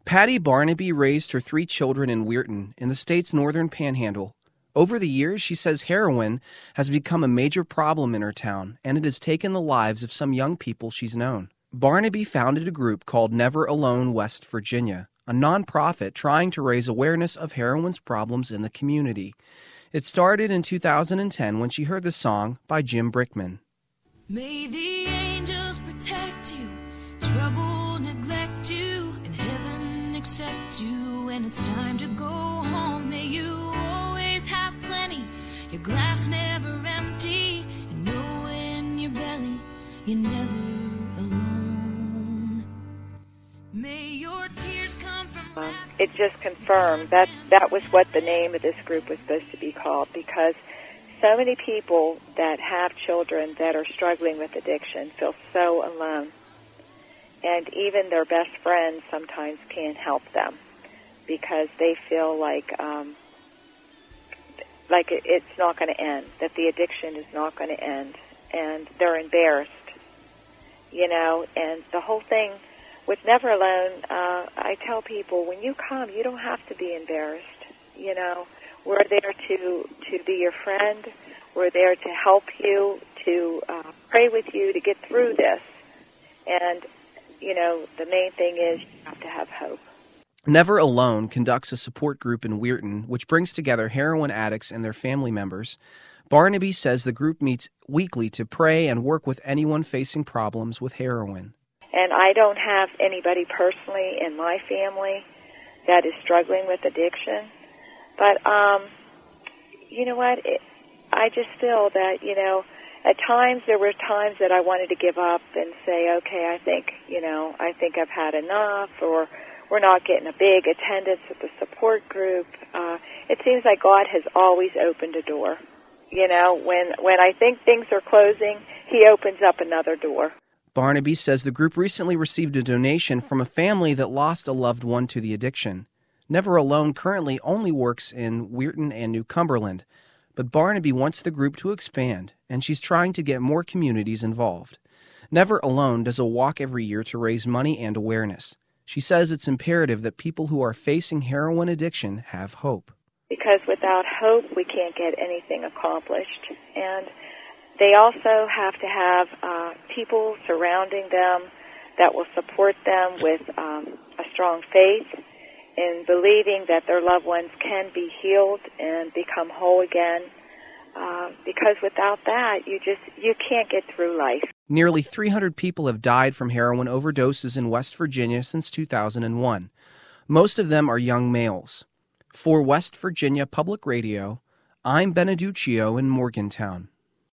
Patty Barnaby raised her 3 children in Weirton, in the state's northern panhandle. Over the years, she says heroin has become a major problem in her town, and it has taken the lives of some young people she's known. Barnaby founded a group called Never Alone West Virginia, a nonprofit trying to raise awareness of heroin's problems in the community. It started in 2010 when she heard the song by Jim Brickman. May the angels protect you, trouble neglect you, and heaven accept you when it's time to go home. May you always have plenty, your glass never empty, and know in your belly you're never alone. May your tears come from It just confirmed that was what the name of this group was supposed to be called, because so many people that have children that are struggling with addiction feel so alone. And even their best friends sometimes can't help them because they feel like it's not going to end, that the addiction is not going to end, and they're embarrassed, and the whole thing with Never Alone, I tell people, when you come, you don't have to be embarrassed, We're there to be your friend. We're there to help you, to pray with you to get through this. And, the main thing is you have to have hope. Never Alone conducts a support group in Weirton, which brings together heroin addicts and their family members. Barnaby says the group meets weekly to pray and work with anyone facing problems with heroin. And I don't have anybody personally in my family that is struggling with addiction. But, you know what? I just feel that, at times there were times that I wanted to give up and say, okay, I think I've had enough, or we're not getting a big attendance at the support group. It seems like God has always opened a door. When I think things are closing, He opens up another door. Barnaby says the group recently received a donation from a family that lost a loved one to the addiction. Never Alone currently only works in Weirton and New Cumberland, but Barnaby wants the group to expand, and she's trying to get more communities involved. Never Alone does a walk every year to raise money and awareness. She says it's imperative that people who are facing heroin addiction have hope. Because without hope, we can't get anything accomplished. And they also have to have people surrounding them that will support them with a strong faith in believing that their loved ones can be healed and become whole again. Because without that, you can't get through life. Nearly 300 people have died from heroin overdoses in West Virginia since 2001. Most of them are young males. For West Virginia Public Radio, I'm Beneduccio in Morgantown.